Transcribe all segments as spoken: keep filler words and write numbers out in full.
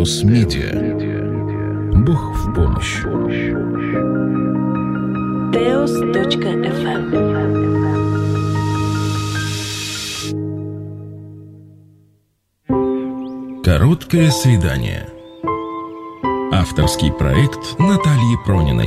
Теос Медиа. Бог в помощь. теос точка эф эм. Короткое свидание. Авторский проект Натальи Прониной.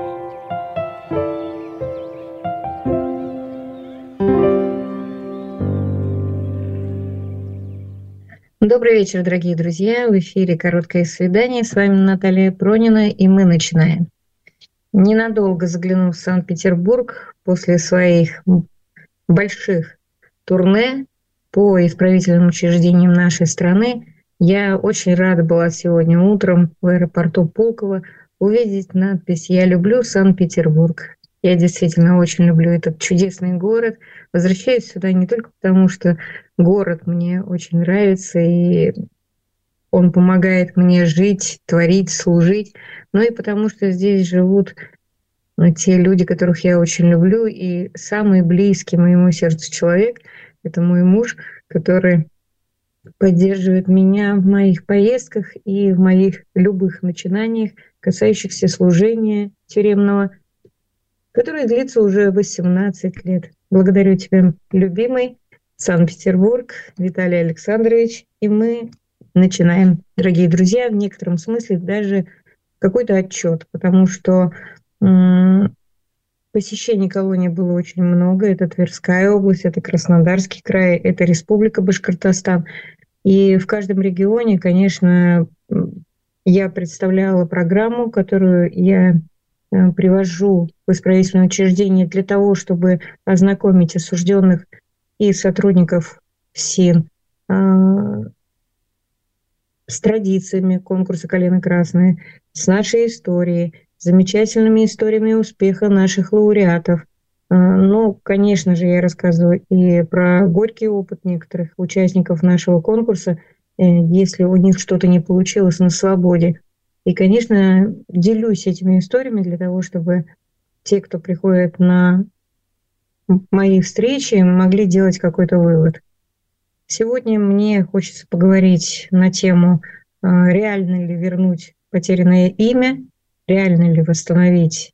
Добрый вечер, дорогие друзья. В эфире «Короткое свидание». С вами Наталья Пронина, и мы начинаем. Ненадолго заглянув в Санкт-Петербург после своих больших турне по исправительным учреждениям нашей страны, я очень рада была сегодня утром в аэропорту Пулково увидеть надпись «Я люблю Санкт-Петербург». Я действительно очень люблю этот чудесный город. Возвращаюсь сюда не только потому, что город мне очень нравится, и он помогает мне жить, творить, служить, но и потому, что здесь живут те люди, которых я очень люблю, и самый близкий моему сердцу человек – это мой муж, который поддерживает меня в моих поездках и в моих любых начинаниях, касающихся служения тюремного, которое длится уже восемнадцать лет. Благодарю тебя, любимый Санкт-Петербург, Виталий Александрович. И мы начинаем, дорогие друзья, в некотором смысле даже какой-то отчет, потому что м- посещений колонии было очень много. Это Тверская область, это Краснодарский край, это Республика Башкортостан. И в каждом регионе, конечно, я представляла программу, которую я привожу в исправительное учреждение для того, чтобы ознакомить осужденных и сотрудников СИН э, с традициями конкурса «Калина Красная», с нашей историей, замечательными историями успеха наших лауреатов. Э, ну, конечно же, я рассказываю и про горький опыт некоторых участников нашего конкурса, э, если у них что-то не получилось на свободе. И, конечно, делюсь этими историями для того, чтобы те, кто приходит на мои встречи, могли делать какой-то вывод. Сегодня мне хочется поговорить на тему, реально ли вернуть потерянное имя, реально ли восстановить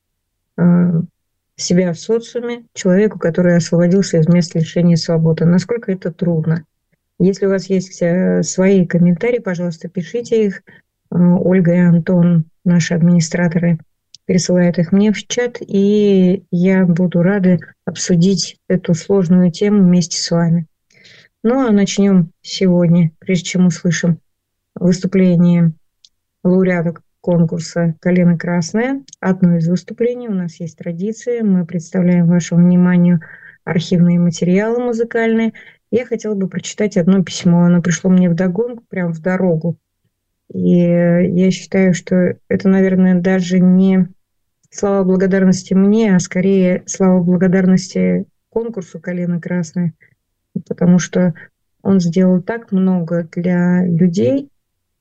себя в социуме человеку, который освободился из мест лишения свободы. Насколько это трудно. Если у вас есть свои комментарии, пожалуйста, пишите их. Ольга и Антон, наши администраторы, пересылают их мне в чат, и я буду рада обсудить эту сложную тему вместе с вами. Ну, а начнем сегодня, прежде чем услышим выступление лауреата конкурса «Калина Красная». Одно из выступлений, у нас есть традиция, мы представляем вашему вниманию архивные материалы музыкальные. Я хотела бы прочитать одно письмо, оно пришло мне вдогонку, прямо в дорогу. И я считаю, что это, наверное, даже не слова благодарности мне, а скорее слова благодарности конкурсу «Калина Красная», потому что он сделал так много для людей,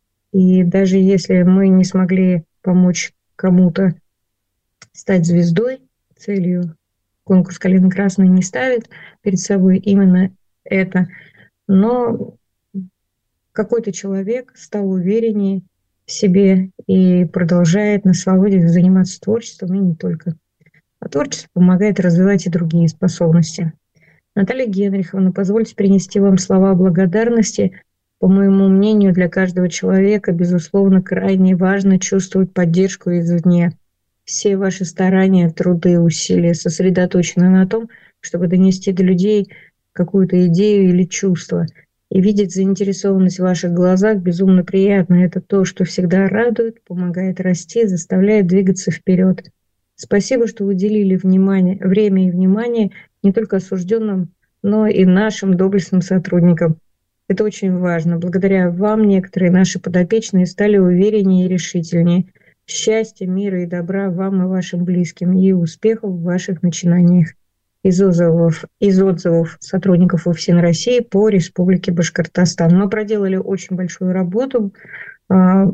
и даже если мы не смогли помочь кому-то стать звездой, целью конкурс «Калина Красная» не ставит перед собой именно это, но какой-то человек стал увереннее в себе и продолжает на свободе заниматься творчеством, и не только. А творчество помогает развивать и другие способности. Наталья Генриховна, позвольте принести вам слова благодарности. По моему мнению, для каждого человека, безусловно, крайне важно чувствовать поддержку извне. Все ваши старания, труды, усилия сосредоточены на том, чтобы донести до людей какую-то идею или чувство. И видеть заинтересованность в ваших глазах безумно приятно. Это то, что всегда радует, помогает расти, заставляет двигаться вперед. Спасибо, что уделили внимание, время и внимание не только осужденным, но и нашим доблестным сотрудникам. Это очень важно. Благодаря вам некоторые наши подопечные стали увереннее и решительнее. Счастья, мира и добра вам и вашим близким, и успехов в ваших начинаниях. Из отзывов, из отзывов сотрудников УФСИН России по Республике Башкортостан. Мы проделали очень большую работу в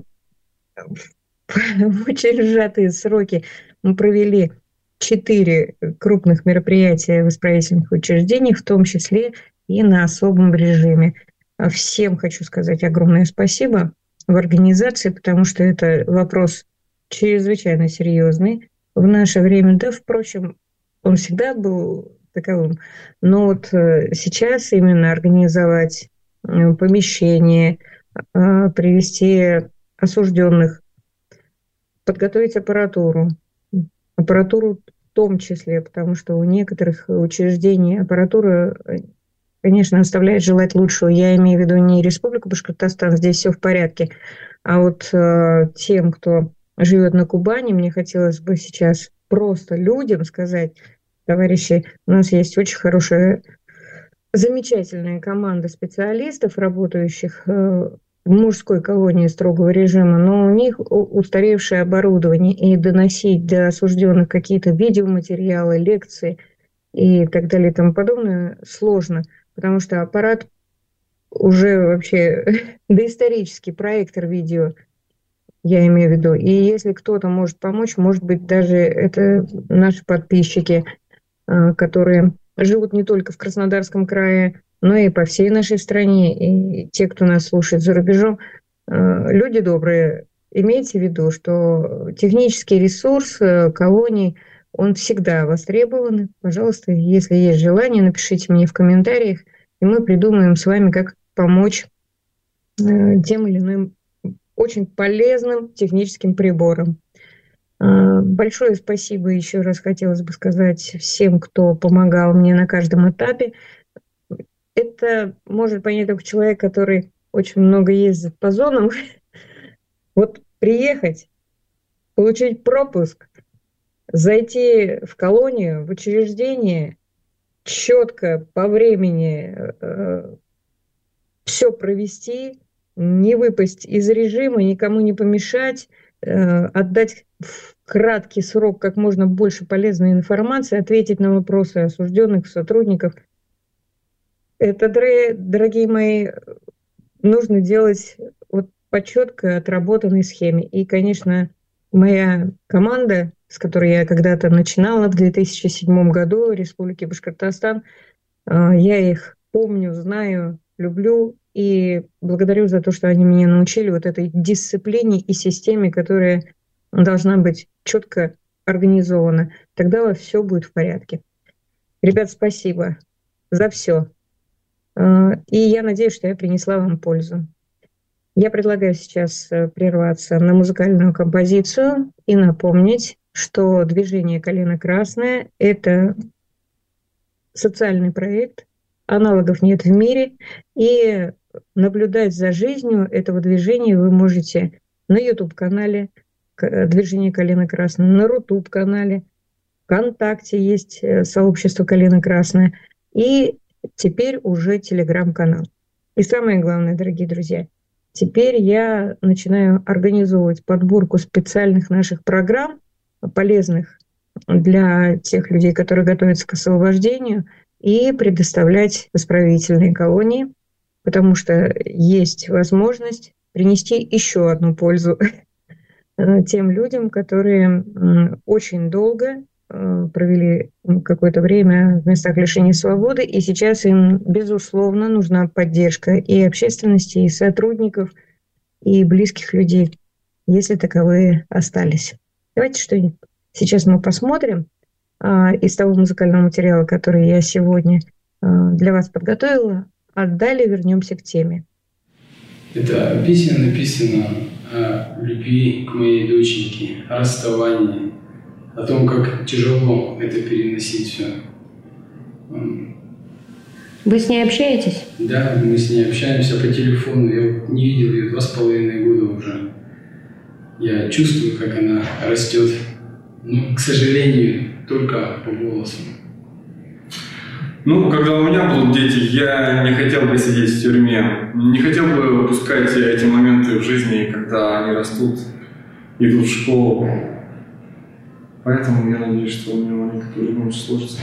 очень сжатые сроки. Мы провели четыре крупных мероприятия в исправительных учреждениях, в том числе и на особом режиме. Всем хочу сказать огромное спасибо. в организации, потому что это вопрос чрезвычайно серьезный в наше время. Да, впрочем, он всегда был таковым. Но вот сейчас именно организовать помещение, привести осужденных, подготовить аппаратуру, аппаратуру в том числе, потому что у некоторых учреждений аппаратура, конечно, оставляет желать лучшего. Я имею в виду не Республику Башкортостан, здесь все в порядке, а вот э, тем, кто живет на Кубани, мне хотелось бы сейчас просто людям сказать: товарищи, у нас есть очень хорошая, замечательная команда специалистов, работающих э, в мужской колонии строгого режима, но у них устаревшее оборудование, и доносить до осужденных какие-то видеоматериалы, лекции и так далее и тому подобное сложно, потому что аппарат уже вообще доисторический, проектор видео, я имею в виду. И если кто-то может помочь, может быть, даже это наши подписчики, которые живут не только в Краснодарском крае, но и по всей нашей стране, и те, кто нас слушает за рубежом. Люди добрые, имейте в виду, что технический ресурс колоний, он всегда востребован. Пожалуйста, если есть желание, напишите мне в комментариях, и мы придумаем с вами, как помочь тем или иным очень полезным техническим приборам. Большое спасибо еще раз хотелось бы сказать всем, кто помогал мне на каждом этапе. Это может понять только человек, который очень много ездит по зонам. Вот приехать, получить пропуск, зайти в колонию, в учреждение, четко по времени э, все провести, не выпасть из режима, никому не помешать, э, отдать в краткий срок как можно больше полезной информации, ответить на вопросы осужденных, сотрудников. Это, дорогие мои, нужно делать вот по четко отработанной схеме. И, конечно, моя команда, с которой я когда-то начинала в две тысячи седьмом году в Республике Башкортостан, я их помню, знаю, люблю и благодарю за то, что они меня научили вот этой дисциплине и системе, которая должна быть четко организована. Тогда все будет в порядке. Ребят, спасибо за все. И я надеюсь, что я принесла вам пользу. Я предлагаю сейчас прерваться на музыкальную композицию и напомнить, что движение «Калина Красная» — это социальный проект, аналогов нет в мире, и наблюдать за жизнью этого движения вы можете на YouTube-канале «Движение Калина Красная», на Рутуб-канале, ВКонтакте есть сообщество «Калина Красная», и теперь уже Телеграм-канал. И самое главное, дорогие друзья, теперь я начинаю организовывать подборку специальных наших программ, полезных для тех людей, которые готовятся к освобождению, и предоставлять в исправительные колонии, потому что есть возможность принести еще одну пользу тем людям, которые очень долго провели какое-то время в местах лишения свободы, и сейчас им, безусловно, нужна поддержка и общественности, и сотрудников, и близких людей, если таковые остались. Давайте что-нибудь сейчас мы посмотрим а, из того музыкального материала, который я сегодня а, для вас подготовила, а далее вернемся к теме. Это песня написана о любви к моей доченьке, о расставании, о том, как тяжело это переносить все. Вы с ней общаетесь? Да, мы с ней общаемся по телефону. Я не видел ее два с половиной года уже. Я чувствую, как она растет. Но, к сожалению, только по голосу. Ну, когда у меня будут дети, я не хотел бы сидеть в тюрьме. Не хотел бы выпускать эти моменты в жизни, когда они растут, идут в школу. Поэтому я надеюсь, что у меня маленько по-другому сложится.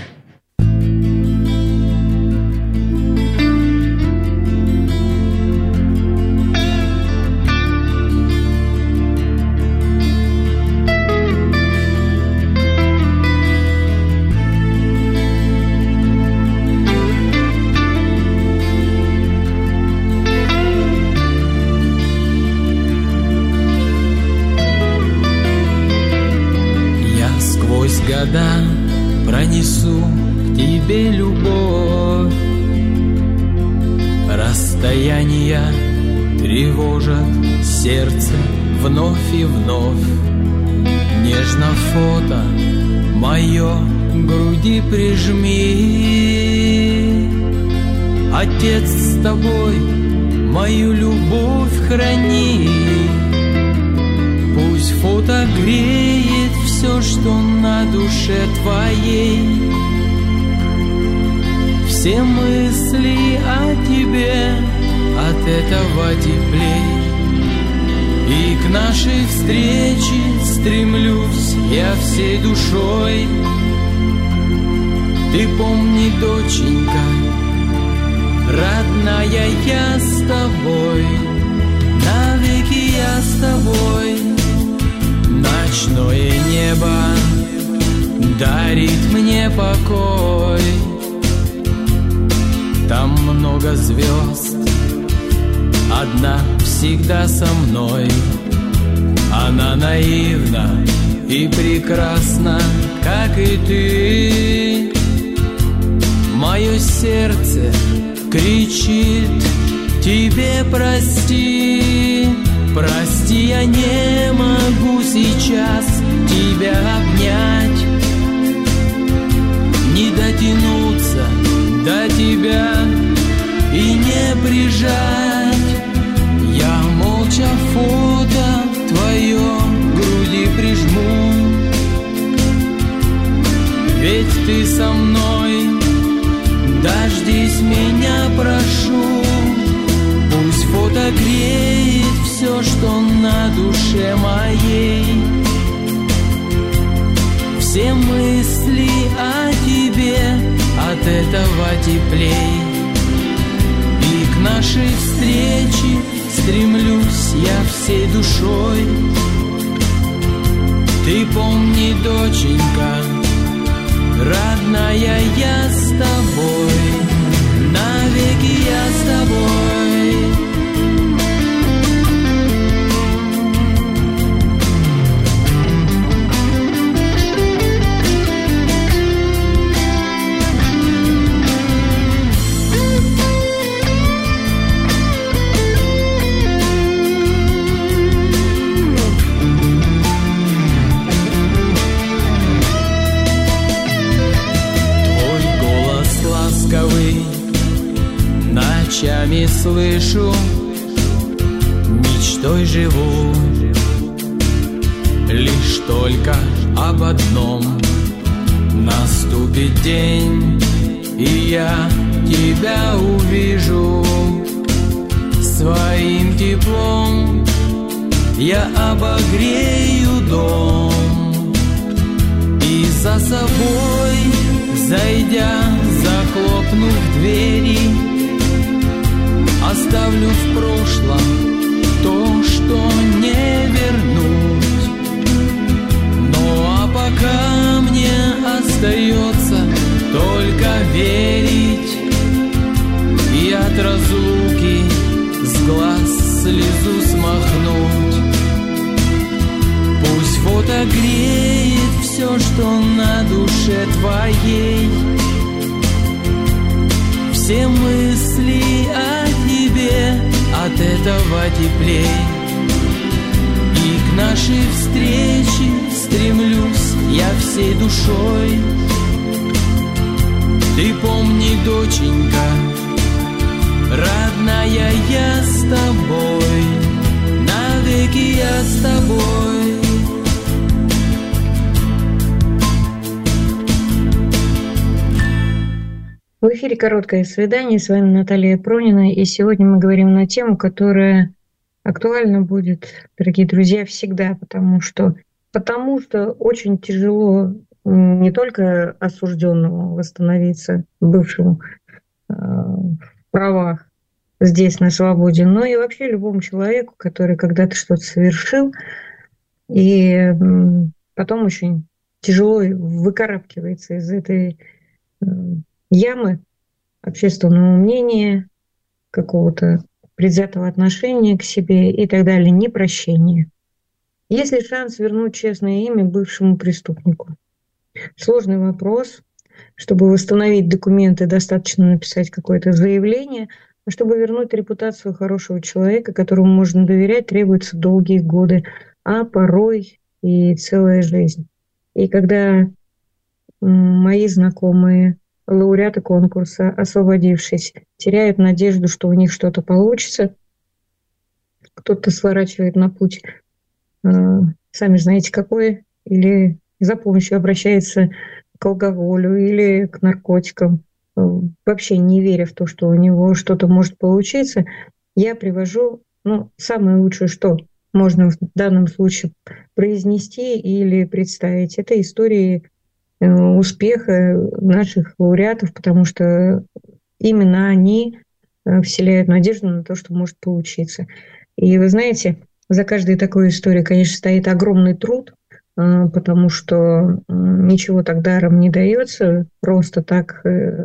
тебе любовь. Расстояния тревожат сердце вновь и вновь. Нежно фото мое к груди прижми. Отец с тобой мою любовь храни. Пусть фото греет все, что на душе твоей. Все мысли о тебе от этого теплей. И к нашей встрече стремлюсь я всей душой. Ты помни, доченька, родная, я с тобой, навеки я с тобой. Ночное небо дарит мне покой. Там много звезд, одна всегда со мной. Она наивна и прекрасна, как и ты. Мое сердце кричит тебе прости. Прости, я не могу сейчас тебя обнять. Не дотянуться до тебя и не прижать. Я молча фото твое к груди прижму. Ведь ты со мной, дождись меня, прошу. Пусть фото греет все, что на душе моей. Все мысли о тебе от этого теплей. И к нашей встрече стремлюсь я всей душой. Ты помни, доченька, родная, я с тобой, навеки я с тобой. Ночами слышу, мечтой живу. Лишь только об одном: наступит день, и я тебя увижу. Своим теплом я обогрею дом. И за собой, зайдя, захлопнув двери, оставлю в прошлом то, что не вернуть. Ну а пока мне остается только верить и от разлуки с глаз слезу смахнуть. Пусть фото греет все, что на душе твоей. Все мысли о тебе от этого теплей. И к нашей встрече стремлюсь я всей душой. Ты помни, доченька, родная, я с тобой, навеки я с тобой. В эфире «Короткое свидание». С вами Наталья Пронина. И сегодня мы говорим на тему, которая актуальна будет, дорогие друзья, всегда. Потому что, потому что очень тяжело не только осужденному восстановиться, бывшему э, в правах здесь, на свободе, но и вообще любому человеку, который когда-то что-то совершил. И э, потом очень тяжело выкарабкивается из этой э, ямы общественного мнения, какого-то предвзятого отношения к себе и так далее, непрощения. Есть ли шанс вернуть честное имя бывшему преступнику? Сложный вопрос. чтобы восстановить документы, достаточно написать какое-то заявление, а чтобы вернуть репутацию хорошего человека, которому можно доверять, требуются долгие годы, а порой и целая жизнь. И когда мои знакомые, лауреаты конкурса, освободившись, теряют надежду, что у них что-то получится, кто-то сворачивает на путь, сами знаете какой, или за помощью обращается к алкоголю или к наркотикам, вообще не веря в то, что у него что-то может получиться, я привожу, ну, самое лучшее, что можно в данном случае произнести или представить. Это истории успеха наших лауреатов, потому что именно они вселяют надежду на то, что может получиться. И вы знаете, за каждой такой историей, конечно, стоит огромный труд, потому что ничего так даром не дается, просто так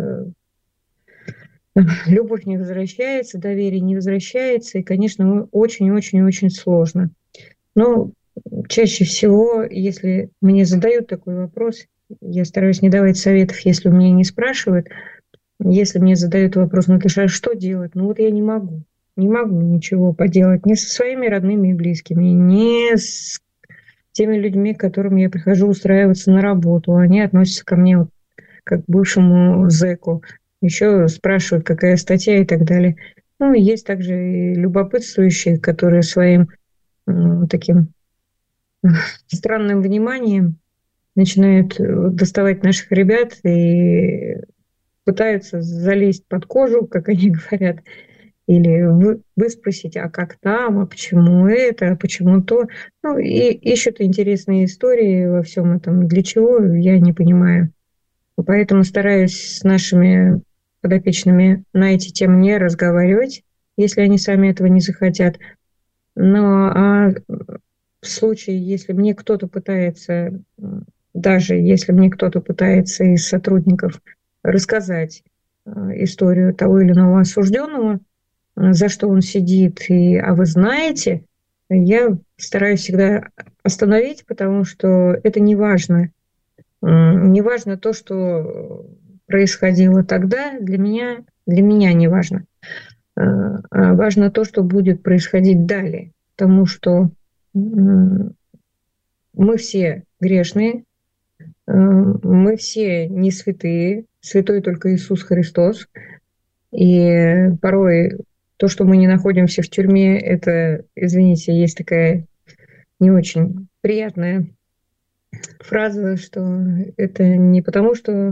любовь не возвращается, доверие не возвращается, и, конечно, очень-очень-очень сложно. Но чаще всего, если мне задают такой вопрос, я стараюсь не давать советов, если у меня не спрашивают. Если мне задают вопрос, ну, Ксюша, что делать? Ну, вот я не могу. Не могу ничего поделать ни со своими родными и близкими, ни с теми людьми, к которым я прихожу устраиваться на работу. Они относятся ко мне вот как к бывшему зэку. Еще спрашивают, какая статья и так далее. Ну, и есть также и любопытствующие, которые своим э, таким странным вниманием начинают доставать наших ребят и пытаются залезть под кожу, как они говорят, или вы, выспросить, а как там, а почему это, а почему то. Ну, и ищут интересные истории во всем этом. Для чего, я не понимаю. Поэтому стараюсь с нашими подопечными на эти темы не разговаривать, если они сами этого не захотят. Но а в случае, если мне кто-то пытается, даже если мне кто-то пытается из сотрудников рассказать историю того или иного осужденного, за что он сидит, и, а вы знаете, я стараюсь всегда остановить, потому что это не важно. Не важно то, что происходило тогда, для меня, для меня не важно. А важно то, что будет происходить далее, потому что мы все грешные, мы все не святые, святой только Иисус Христос, и порой то, что мы не находимся в тюрьме, это, извините, есть такая не очень приятная фраза, что это не потому, что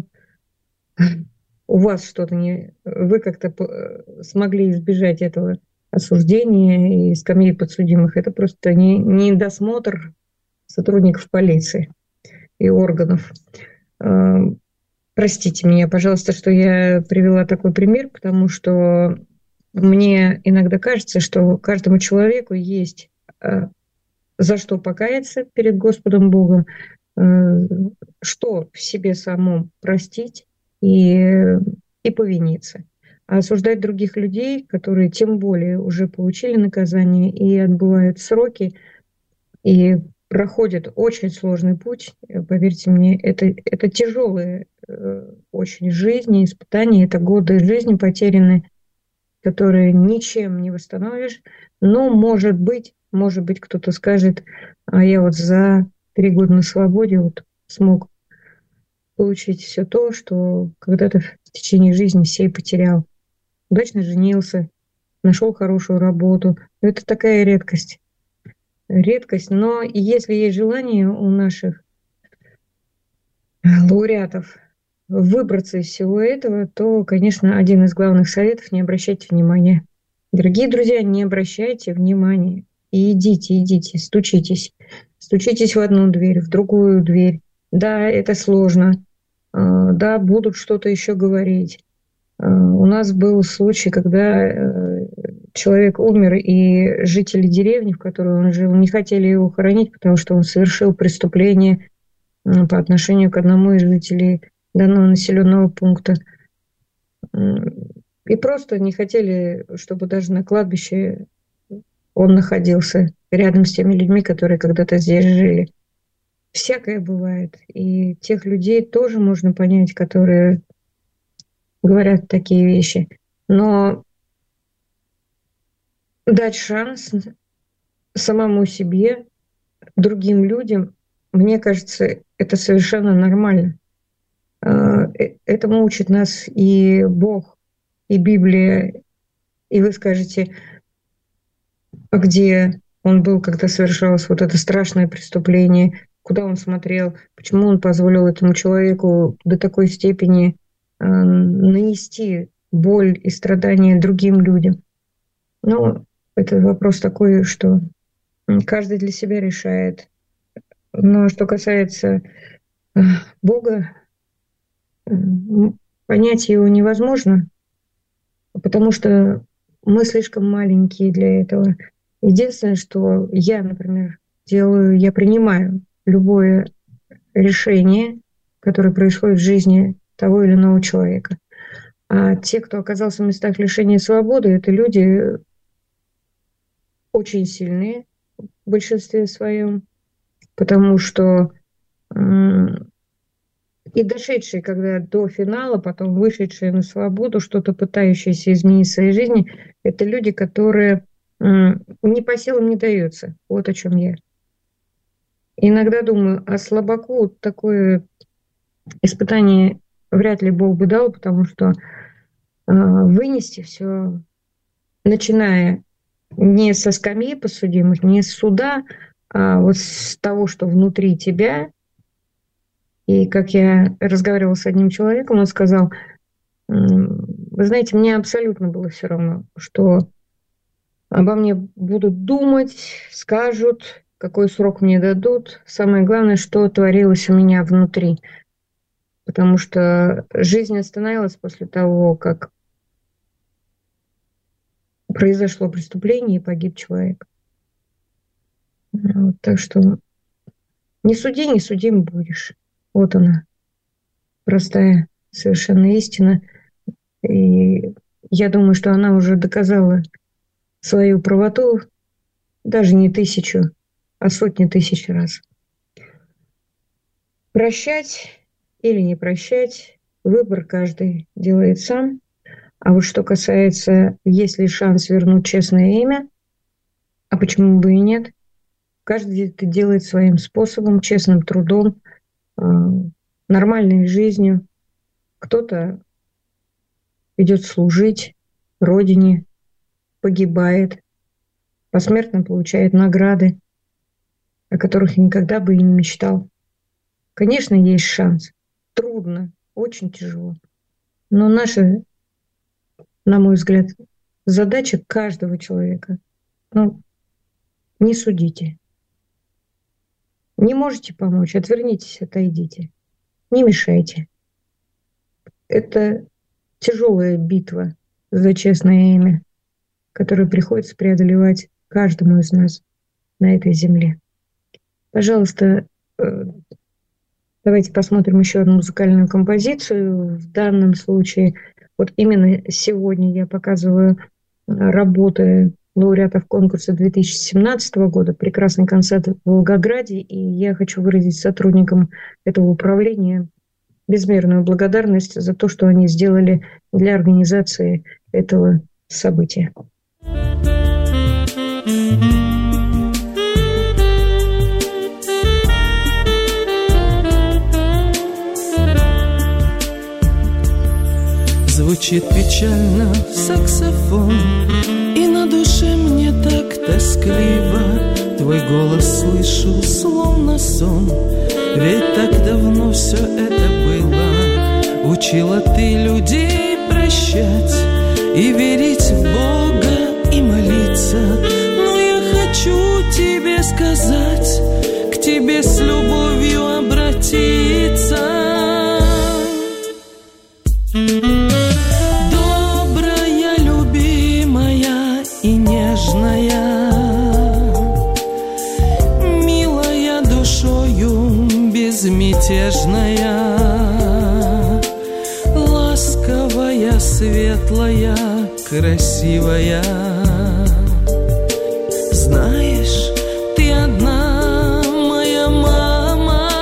у вас что-то не... Вы как-то смогли избежать этого осуждения и скамьи подсудимых. Это просто не, не досмотр сотрудников полиции и органов. Простите меня, пожалуйста, что я привела такой пример, потому что мне иногда кажется, что каждому человеку есть за что покаяться перед Господом Богом, что в себе самом простить и, и повиниться. А осуждать других людей, которые тем более уже получили наказание и отбывают сроки, и проходят очень сложный путь, поверьте мне, это, это тяжелые очень жизни, испытания, это годы жизни потерянные, которые ничем не восстановишь. Но, может быть, может быть, кто-то скажет, а я вот за три года на свободе вот смог получить все то, что когда-то в течение жизни всей потерял. Удачно женился, нашел хорошую работу. Это такая редкость. Редкость, но если есть желание у наших лауреатов выбраться из всего этого, то, конечно, один из главных советов – не обращайте внимания. Дорогие друзья, не обращайте внимания. И идите, идите, стучитесь. Стучитесь в одну дверь, в другую дверь. Да, это сложно. Да, будут что-то еще говорить. У нас был случай, когда человек умер, и жители деревни, в которой он жил, не хотели его хоронить, потому что он совершил преступление по отношению к одному из жителей данного населенного пункта. И просто не хотели, чтобы даже на кладбище он находился рядом с теми людьми, которые когда-то здесь жили. всякое бывает. И тех людей тоже можно понять, которые говорят такие вещи. Но дать шанс самому себе, другим людям, мне кажется, это совершенно нормально. Этому учит нас и Бог, и Библия. И вы скажете, а где он был, когда совершалось вот это страшное преступление, куда он смотрел, почему он позволил этому человеку до такой степени э, нанести боль и страдания другим людям. Ну, это вопрос такой, что каждый для себя решает. Но что касается э, Бога, э, понять его невозможно, потому что мы слишком маленькие для этого. Единственное, что я, например, делаю, я принимаю любое решение, которое происходит в жизни того или иного человека. А те, кто оказался в местах лишения свободы, это люди очень сильные в большинстве своем, потому что и дошедшие, когда до финала, потом вышедшие на свободу, что-то пытающиеся изменить в своей жизни, это люди, которые не по силам не даются. Вот о чем я. Иногда думаю, а слабаку такое испытание вряд ли Бог бы дал, потому что э, вынести все, начиная не со скамьи подсудимых, не с суда, а вот с того, что внутри тебя. И как я разговаривала с одним человеком, он сказал, вы знаете, мне абсолютно было все равно, что обо мне будут думать, скажут, какой срок мне дадут. Самое главное, что творилось у меня внутри. Потому что жизнь остановилась после того, как произошло преступление и погиб человек. Вот, так что не суди, не судим будешь. Вот она, простая совершенно истина. И я думаю, что она уже доказала свою правоту даже не тысячу, а сотни тысяч раз. Прощать или не прощать, выбор каждый делает сам. А вот что касается, есть ли шанс вернуть честное имя, а почему бы и нет, каждый это делает своим способом, честным трудом, нормальной жизнью. Кто-то идет служить Родине, погибает, посмертно получает награды, о которых никогда бы и не мечтал. Конечно, есть шанс. Трудно, очень тяжело. Но наша, на мой взгляд, задача каждого человека, ну, не судите. Не можете помочь, отвернитесь, отойдите. Не мешайте. Это тяжелая битва за честное имя, которую приходится преодолевать каждому из нас на этой земле. Пожалуйста, давайте посмотрим еще одну музыкальную композицию. В данном случае, вот именно сегодня я показываю работы лауреатов конкурса две тысячи семнадцатого года, прекрасный концерт в Волгограде, и я хочу выразить сотрудникам этого управления безмерную благодарность за то, что они сделали для организации этого события. Звучит печально саксофон, и на душе мне так тоскливо. Твой голос слышу, словно сон, ведь так давно все это было. Учила ты людей прощать и верить в Бога и молиться. Но я хочу тебе сказать, к тебе с любовью обратиться. Безмятежная, ласковая, светлая, красивая. Знаешь, ты одна, моя мама,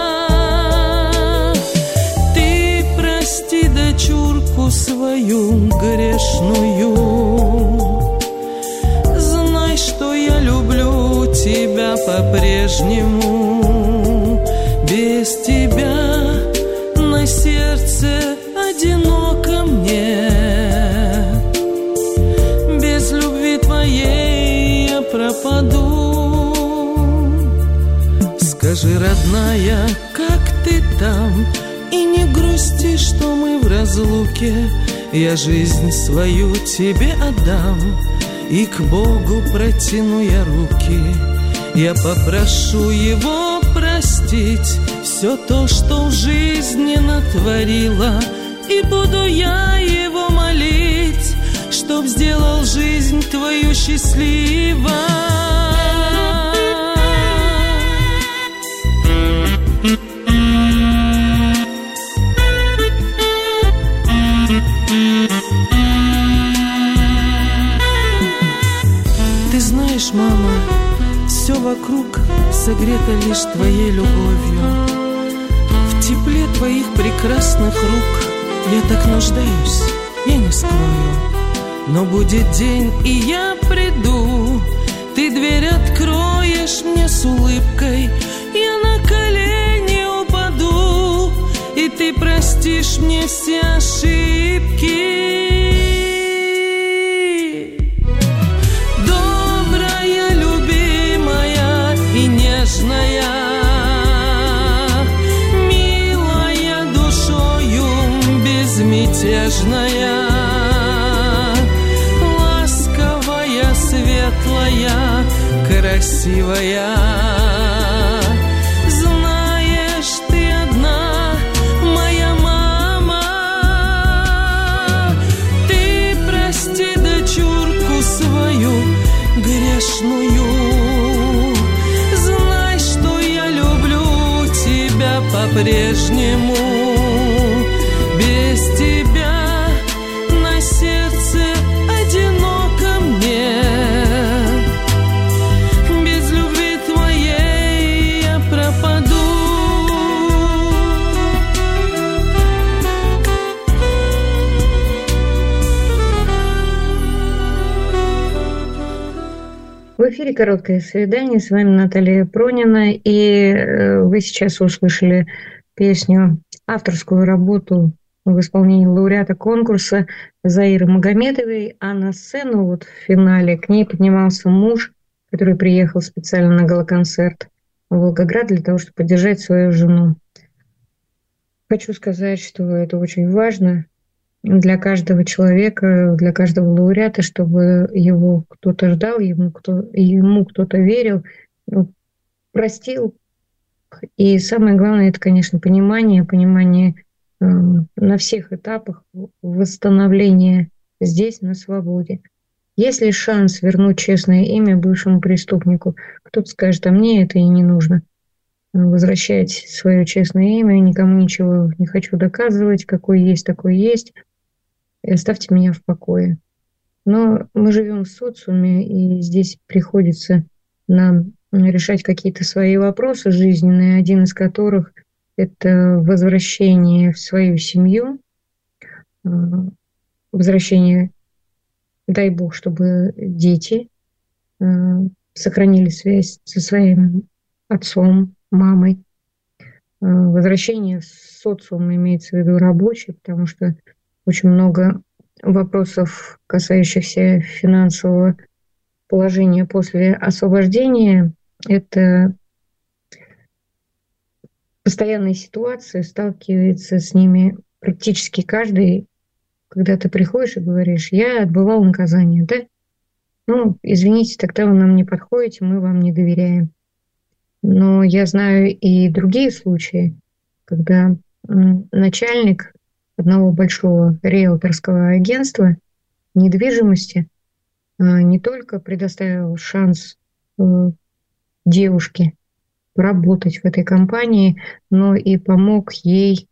дочурку свою грешную. Знай, что я люблю тебя по-прежнему. Без тебя на сердце одиноко мне. Без любви твоей я пропаду. Скажи, родная, как ты там? И не грусти, что мы в разлуке. Я жизнь свою тебе отдам, и к Богу протяну я руки. Я попрошу Его простить все то, что в жизни натворила, и буду я Его молить, чтоб сделал жизнь твою счастливой. Ты знаешь, мама, все вокруг согрето лишь твоей любовью. В тепле твоих прекрасных рук я так нуждаюсь, я не скрою. Но будет день, и я приду, ты дверь откроешь мне с улыбкой, я на колени упаду, и ты простишь мне все ошибки. Милая душою безмятежная, ласковая, светлая, красивая. Знаешь, ты одна, моя мама. Ты прости дочурку свою грешную. По-прежнему без тебя на сердце одиноко мне. Без любви твоей я пропаду. В эфире «Короткое свидание». С вами Наталья Пронина. И вы сейчас услышали песню, авторскую работу в исполнении лауреата конкурса Заиры Магомедовой. А на сцену вот в финале к ней поднимался муж, который приехал специально на гала-концерт в Волгоград для того, чтобы поддержать свою жену. Хочу сказать, что это очень важно для каждого человека, для каждого лауреата, чтобы его кто-то ждал, ему, кто, ему кто-то верил, простил. И самое главное, это, конечно, понимание, понимание э, на всех этапах восстановления здесь, на свободе. Есть ли шанс вернуть честное имя бывшему преступнику? Кто-то скажет, а мне это и не нужно. Возвращать свое честное имя, никому ничего не хочу доказывать, какой есть, такой есть. И оставьте меня в покое. Но мы живем в социуме, и здесь приходится нам решать какие-то свои вопросы жизненные, один из которых – это возвращение в свою семью, возвращение, дай Бог, чтобы дети сохранили связь со своим отцом, мамой. Возвращение в социум имеется в виду рабочий, потому что очень много вопросов, касающихся финансового положения после освобождения. Это постоянные ситуации, сталкивается с ними практически каждый, когда ты приходишь и говоришь, я отбывал наказание, да? Ну, извините, тогда вы нам не подходите, мы вам не доверяем. Но я знаю и другие случаи, когда начальник одного большого риэлторского агентства недвижимости не только предоставил шанс девушке поработать в этой компании, но и помог ей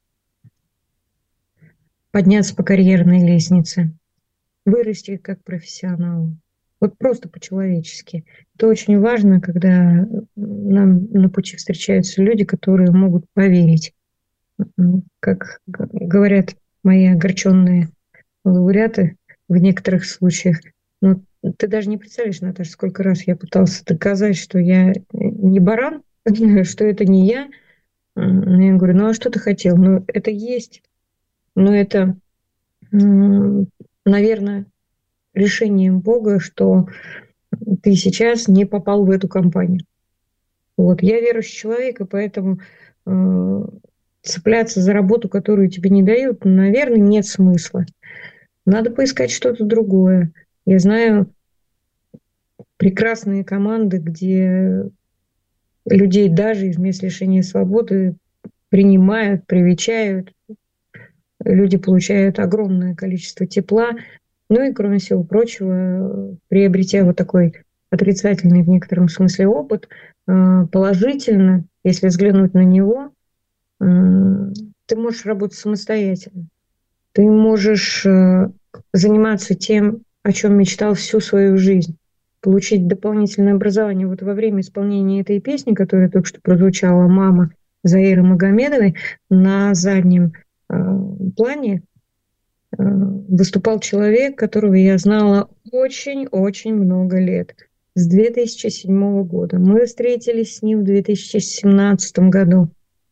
подняться по карьерной лестнице, вырасти как профессионал. Вот просто по-человечески. Это очень важно, когда нам на пути встречаются люди, которые могут поверить. Как говорят мои огорченные лауреаты в некоторых случаях. Но ты даже не представляешь, Наташа, сколько раз я пытался доказать, что я не баран, что это не я. Я говорю, ну а что ты хотел? Ну это есть, но это, наверное, решением Бога, что ты сейчас не попал в эту компанию. Вот. Я верующий человек, и поэтому э, цепляться за работу, которую тебе не дают, наверное, нет смысла. Надо поискать что-то другое. Я знаю прекрасные команды, где людей даже из мест лишения свободы принимают, привечают. Люди получают огромное количество тепла. Ну и, кроме всего прочего, приобретя вот такой отрицательный в некотором смысле опыт, положительно, если взглянуть на него, ты можешь работать самостоятельно. Ты можешь заниматься тем, о чем мечтал всю свою жизнь, получить дополнительное образование. Вот во время исполнения этой песни, которая только что прозвучала, «Мама» Заиры Магомедовой, на заднем плане выступал человек, которого я знала очень-очень много лет, с две тысячи седьмого года. Мы встретились с ним в две тысячи семнадцатом году.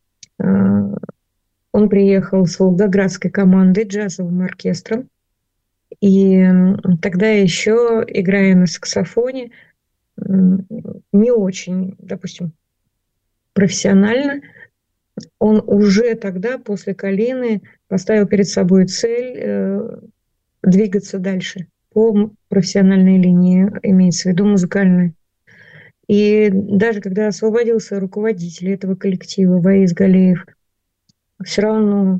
Он приехал с волгоградской командой, джазовым оркестром. И тогда еще, играя на саксофоне, не очень, допустим, профессионально, он уже тогда, после «Калины», поставил перед собой цель э, двигаться дальше по профессиональной линии, имеется в виду музыкальной. И даже когда освободился руководитель этого коллектива Ваис Галеев, все равно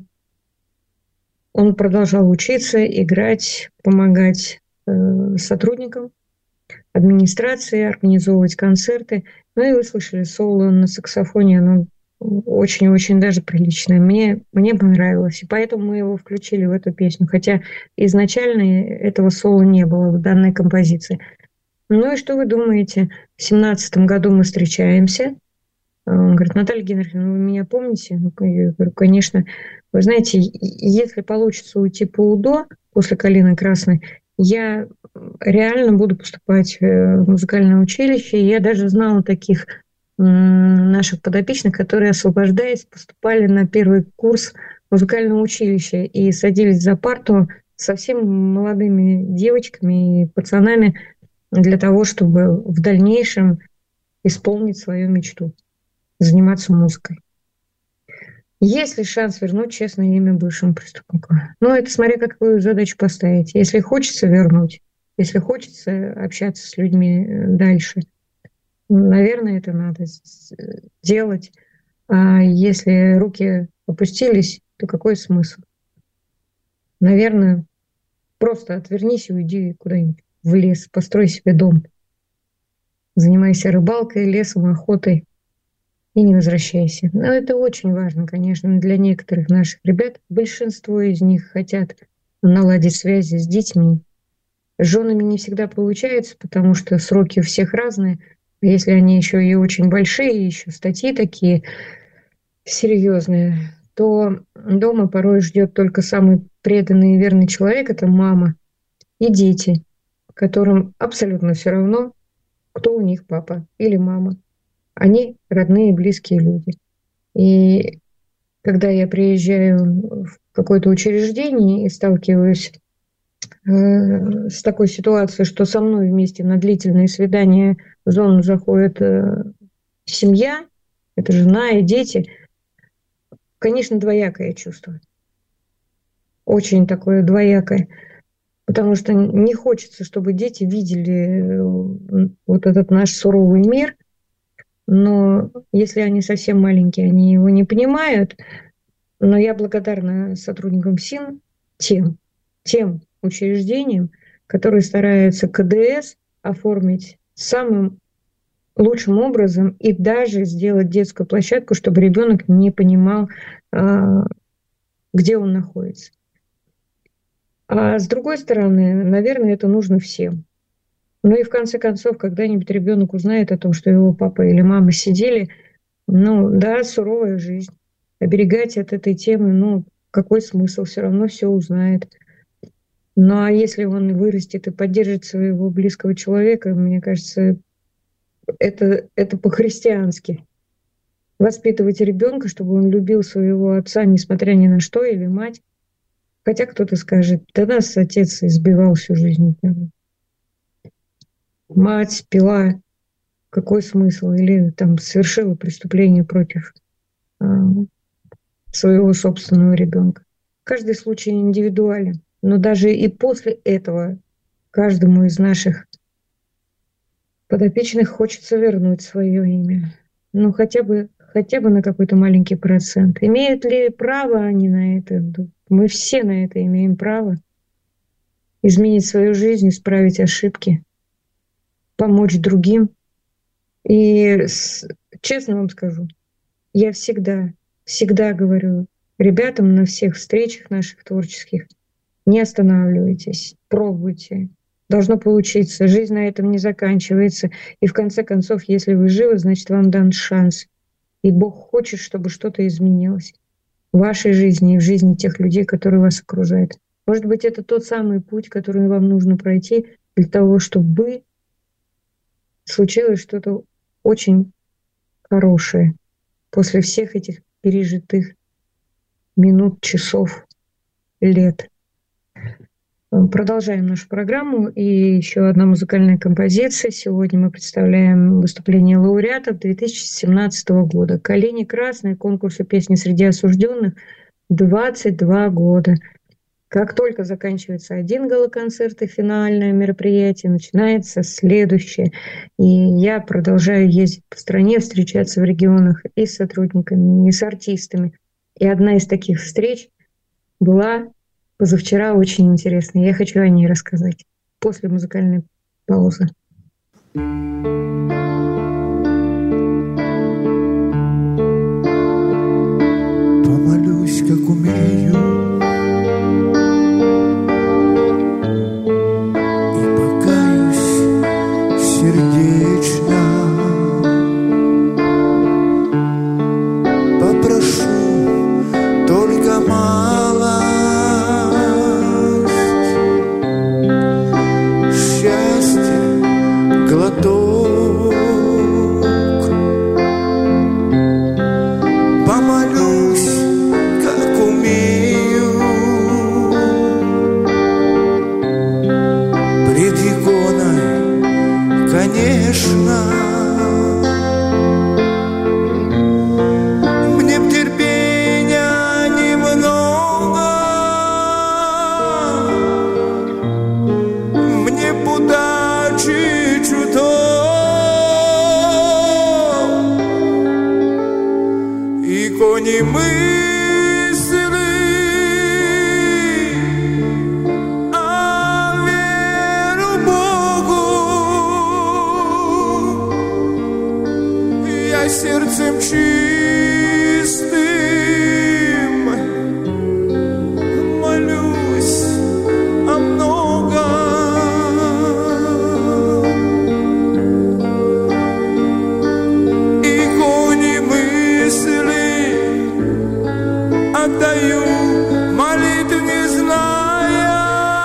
он продолжал учиться, играть, помогать э, сотрудникам, администрации, организовывать концерты. Ну и вы слышали соло на саксофоне, оно очень-очень даже приличное. Мне, мне понравилось, и поэтому мы его включили в эту песню, хотя изначально этого соло не было в данной композиции. Ну и что вы думаете? В семнадцатом году мы встречаемся. Он говорит, Наталья Генриховна, вы меня помните? Я говорю, конечно. Вы знаете, если получится уйти по УДО после «Калины Красной», я реально буду поступать в музыкальное училище. Я даже знала таких наших подопечных, которые, освобождаясь, поступали на первый курс музыкального училища и садились за парту с совсем молодыми девочками и пацанами для того, чтобы в дальнейшем исполнить свою мечту, заниматься музыкой. Есть ли шанс вернуть честное имя бывшему преступнику? Ну, это смотря какую задачу поставить. Если хочется вернуть, если хочется общаться с людьми дальше, наверное, это надо делать. А если руки опустились, то какой смысл? Наверное, просто отвернись и уйди куда-нибудь в лес, построй себе дом. Занимайся рыбалкой, лесом, охотой и не возвращайся. Но это очень важно, конечно, для некоторых наших ребят. Большинство из них хотят наладить связи с детьми. С женами не всегда получается, потому что сроки у всех разные. Если они еще и очень большие, еще статьи такие серьезные, то дома порой ждет только самый преданный и верный человек, это мама и дети, которым абсолютно все равно, кто у них папа или мама. Они родные, близкие люди. И когда я приезжаю в какое-то учреждение и сталкиваюсь э, с такой ситуацией, что со мной вместе на длительные свидания в зону заходит э, семья, это жена и дети, конечно, двоякое чувство. Очень такое двоякое. Потому что не хочется, чтобы дети видели вот этот наш суровый мир, но если они совсем маленькие, они его не понимают. Но я благодарна сотрудникам СИН, тем, тем учреждениям, которые стараются КДС оформить самым лучшим образом и даже сделать детскую площадку, чтобы ребенок не понимал, где он находится. А с другой стороны, наверное, это нужно всем. Ну и в конце концов, когда-нибудь ребенок узнает о том, что его папа или мама сидели, ну да, суровая жизнь. Оберегать от этой темы, ну, какой смысл? Все равно все узнает. Ну а если он вырастет и поддержит своего близкого человека, мне кажется, это, это по-христиански. Воспитывать ребенка, чтобы он любил своего отца, несмотря ни на что, или мать. Хотя кто-то скажет, да нас отец избивал всю жизнь. Мать пила, какой смысл? Или там совершила преступление против э, своего собственного ребенка. Каждый случай индивидуален. Но даже и после этого каждому из наших подопечных хочется вернуть свое имя. Ну, хотя бы, хотя бы на какой-то маленький процент. Имеют ли право они на это? Мы все на это имеем право. Изменить свою жизнь, исправить ошибки, помочь другим. И с, честно вам скажу, я всегда, всегда говорю ребятам на всех встречах наших творческих, не останавливайтесь, пробуйте. Должно получиться. Жизнь на этом не заканчивается. И в конце концов, если вы живы, значит, вам дан шанс. И Бог хочет, чтобы что-то изменилось в вашей жизни и в жизни тех людей, которые вас окружают. Может быть, это тот самый путь, который вам нужно пройти для того, чтобы случилось что-то очень хорошее после всех этих пережитых минут, часов, лет. Продолжаем нашу программу. И еще одна музыкальная композиция. Сегодня мы представляем выступление лауреатов две тысячи семнадцатого года. «Колени красные», конкурсу песни среди осужденных, двадцать два года. Как только заканчивается один гала-концерт и финальное мероприятие, начинается следующее. И я продолжаю ездить по стране, встречаться в регионах и с сотрудниками, и с артистами. И одна из таких встреч была позавчера очень интересная. Я хочу о ней рассказать после музыкальной паузы. Помолюсь, как умею, и покаюсь сердечно. Попрошу только мало глоток. Помолюсь, как умею, пред иконой, конечно. Мне б терпения немного, мне б удачи чуток, иконе мысли, а веру Богу. Я сердцем чистым молюсь о многом, иконе мысли отдаю молитву, не зная.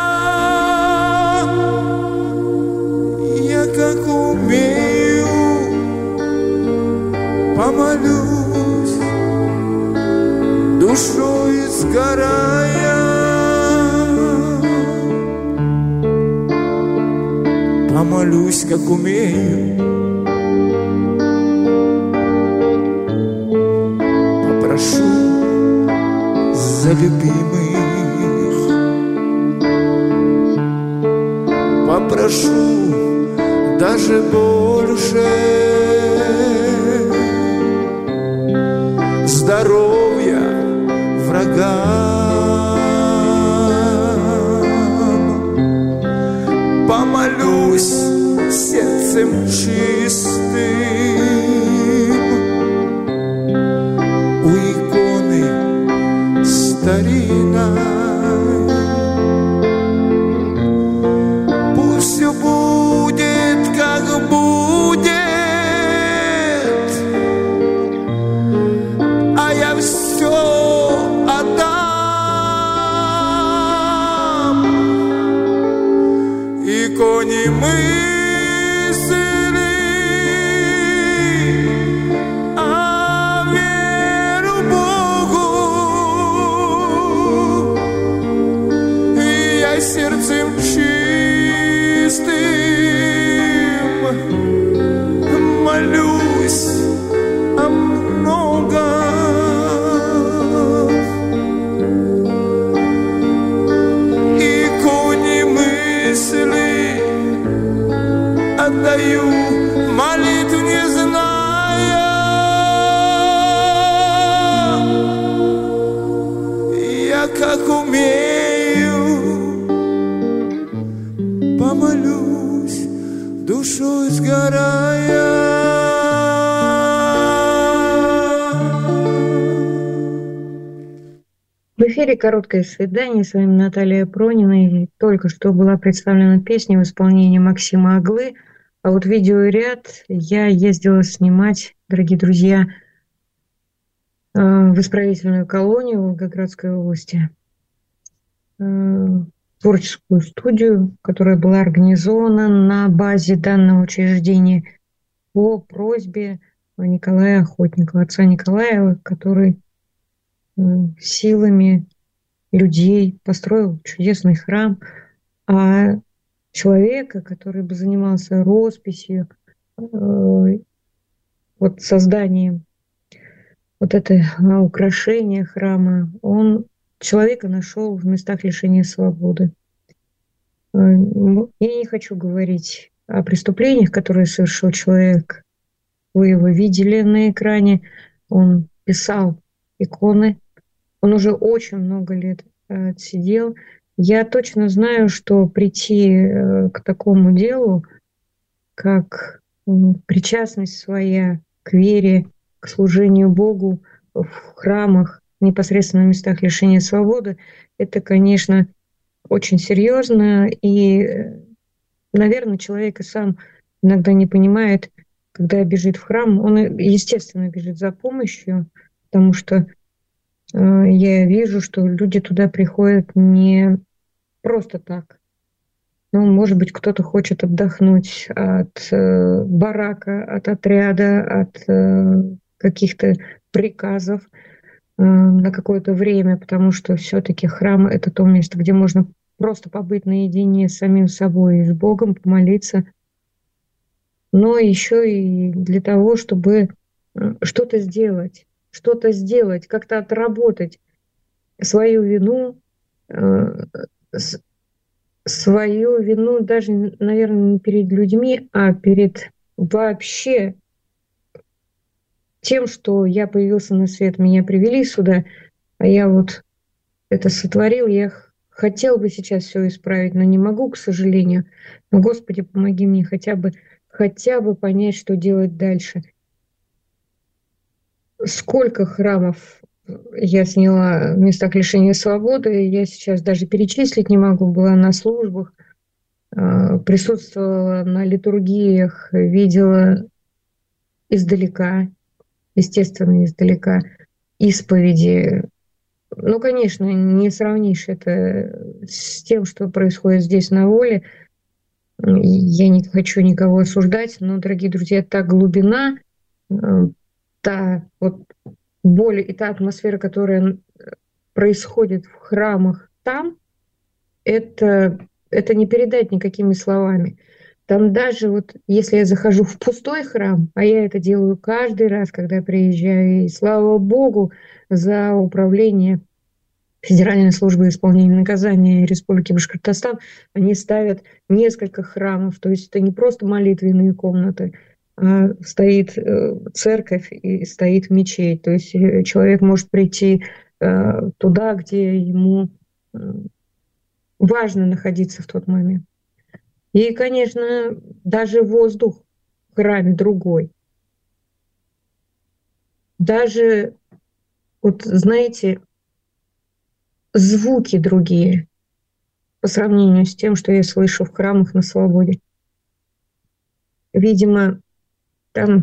Я как умею помолюсь, душой сгорая. Помолюсь, как умею, попрошу за любимых, попрошу даже больше здоровья врагам. Помолюсь сердцем чистым у иконы старинной. Пусть все будет, как будет, а я все отдам иконе мысли, а веру Богу. И я сердцем чистым молюсь о многом. Иконе мысли отдаю молитву, не зная, я как умею помолюсь, душой сгорая. В эфире «Короткое свидание». С вами Наталья Пронина. И только что была представлена песня в исполнении Максима Аглы. А вот видеоряд я ездила снимать, дорогие друзья, в исправительную колонию Волгоградской области. Творческую студию, которая была организована на базе данного учреждения по просьбе Николая Охотникова, отца Николая, который силами людей построил чудесный храм, а человека, который бы занимался росписью, вот созданием вот это украшение храма, он человека нашел в местах лишения свободы. Я не хочу говорить о преступлениях, которые совершил человек. Вы его видели на экране. Он писал иконы. Он уже очень много лет отсидел. Я точно знаю, что прийти к такому делу, как причастность своя к вере, к служению Богу в храмах, непосредственно в местах лишения свободы, это, конечно, очень серьезно. И, наверное, человек и сам иногда не понимает, когда бежит в храм. Он, естественно, бежит за помощью, потому что я вижу, что люди туда приходят не просто так. Ну, может быть, кто-то хочет отдохнуть от э, барака, от отряда, от э, каких-то приказов э, на какое-то время, потому что все-таки храм – это то место, где можно просто побыть наедине с самим собой и с Богом, помолиться. Но еще и для того, чтобы что-то сделать. что-то сделать, как-то отработать свою вину, свою вину даже, наверное, не перед людьми, а перед вообще тем, что я появился на свет, меня привели сюда, а я вот это сотворил, я хотел бы сейчас все исправить, но не могу, к сожалению. Но, Господи, помоги мне хотя бы, хотя бы понять, что делать дальше. Сколько храмов я сняла в местах лишения свободы, я сейчас даже перечислить не могу, была на службах, присутствовала на литургиях, видела издалека, естественно, издалека, исповеди. Ну, конечно, не сравнишь это с тем, что происходит здесь на воле. Я не хочу никого осуждать, но, дорогие друзья, та глубина, та вот боль и та атмосфера, которая происходит в храмах там, это, это не передать никакими словами. Там даже вот, если я захожу в пустой храм, а я это делаю каждый раз, когда приезжаю, и слава Богу за управление Федеральной службы исполнения наказания Республики Башкортостан, они ставят несколько храмов, то есть это не просто молитвенные комнаты, а стоит церковь и стоит мечеть, то есть человек может прийти туда, где ему важно находиться в тот момент. И, конечно, даже воздух в храме другой. Даже, вот знаете, звуки другие по сравнению с тем, что я слышу в храмах на свободе. Видимо, там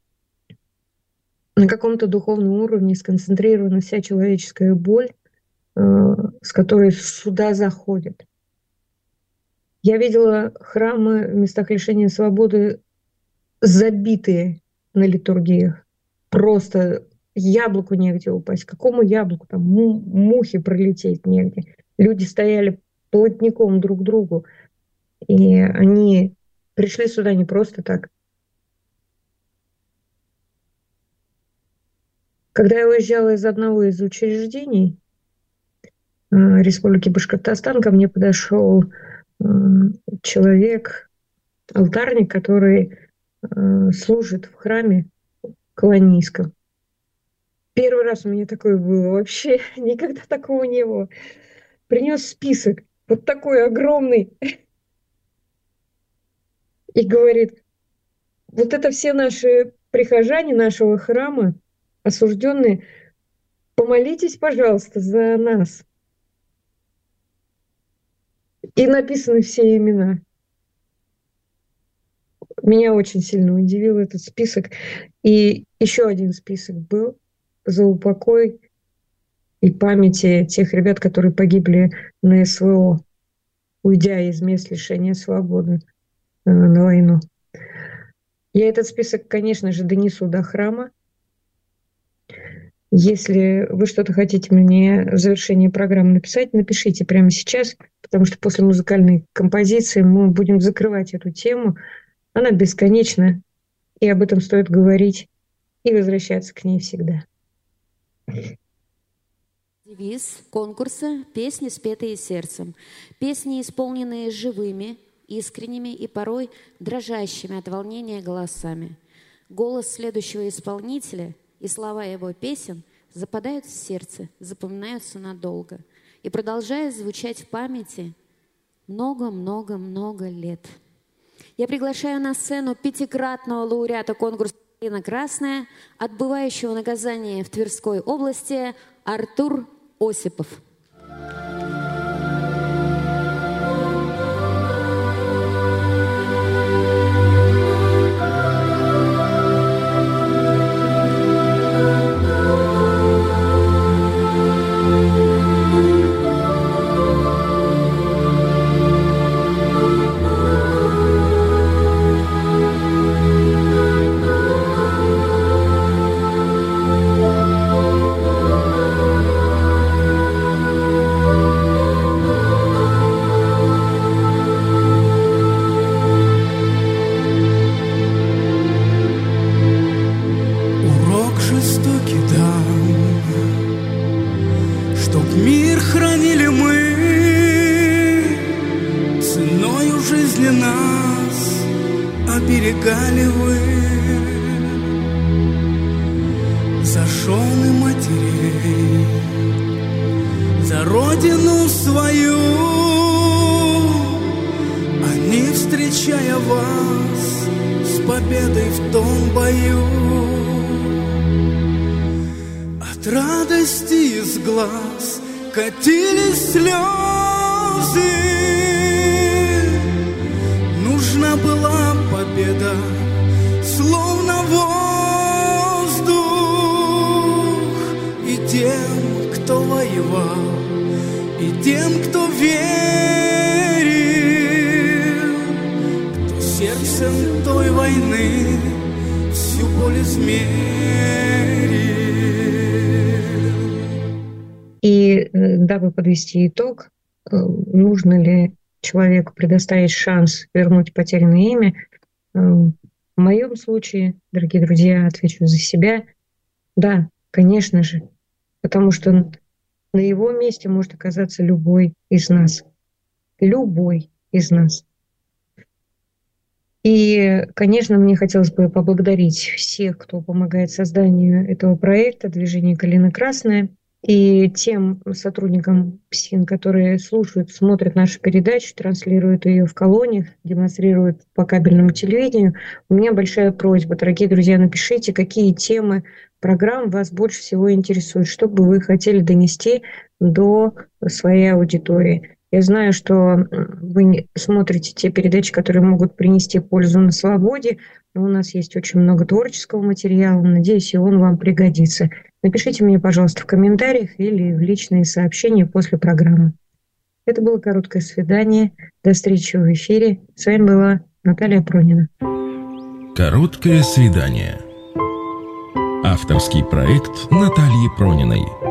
на каком-то духовном уровне сконцентрирована вся человеческая боль, с которой сюда заходят. Я видела храмы в местах лишения свободы забитые на литургиях. Просто яблоку негде упасть. Какому яблоку? Там му- мухи пролететь негде. Люди стояли плотником друг к другу. И они пришли сюда не просто так. Когда я уезжала из одного из учреждений э, Республики Башкортостан, ко мне подошел э, человек, алтарник, который э, служит в храме колонийском. Первый раз у меня такое было вообще, никогда такого не было. Принес список, вот такой огромный, и говорит, вот это все наши прихожане нашего храма, осужденные, помолитесь, пожалуйста, за нас. И написаны все имена. Меня очень сильно удивил этот список. И еще один список был за упокой и памяти тех ребят, которые погибли на СВО, уйдя из мест лишения свободы э, на войну. Я этот список, конечно же, донесу до храма. Если вы что-то хотите мне в завершении программы написать, напишите прямо сейчас, потому что после музыкальной композиции мы будем закрывать эту тему. Она бесконечна, и об этом стоит говорить и возвращаться к ней всегда. Девиз конкурса «Песни, спетые сердцем». Песни, исполненные живыми, искренними и порой дрожащими от волнения голосами. Голос следующего исполнителя и слова его песен западают в сердце, запоминаются надолго и продолжают звучать в памяти много-много-много лет. Я приглашаю на сцену пятикратного лауреата конкурса «Калина Красная», отбывающего наказание в Тверской области, Артур Осипов. Оберегали вы за жены матерей, за родину свою. Они, встречая вас с победой в том бою, от радости из глаз катились слезы. Нужна была победа, словно воздух, и тем, кто воевал, и тем, кто верил, кто сердцем той войны всю боль измерил. И дабы подвести итог, нужно ли человеку предоставить шанс вернуть потерянное имя. В моем случае, дорогие друзья, отвечу за себя. Да, конечно же, потому что на его месте может оказаться любой из нас. Любой из нас. И, конечно, мне хотелось бы поблагодарить всех, кто помогает созданию этого проекта «Движение Калина Красная», и тем сотрудникам ПСИН, которые слушают, смотрят нашу передачу, транслируют ее в колониях, демонстрируют по кабельному телевидению. У меня большая просьба, дорогие друзья, напишите, какие темы программ вас больше всего интересуют, что бы вы хотели донести до своей аудитории. Я знаю, что вы смотрите те передачи, которые могут принести пользу на свободе, но у нас есть очень много творческого материала, надеюсь, и он вам пригодится. Напишите мне, пожалуйста, в комментариях или в личные сообщения после программы. Это было короткое свидание. До встречи в эфире. С вами была Наталья Пронина. Короткое свидание. Авторский проект Натальи Прониной.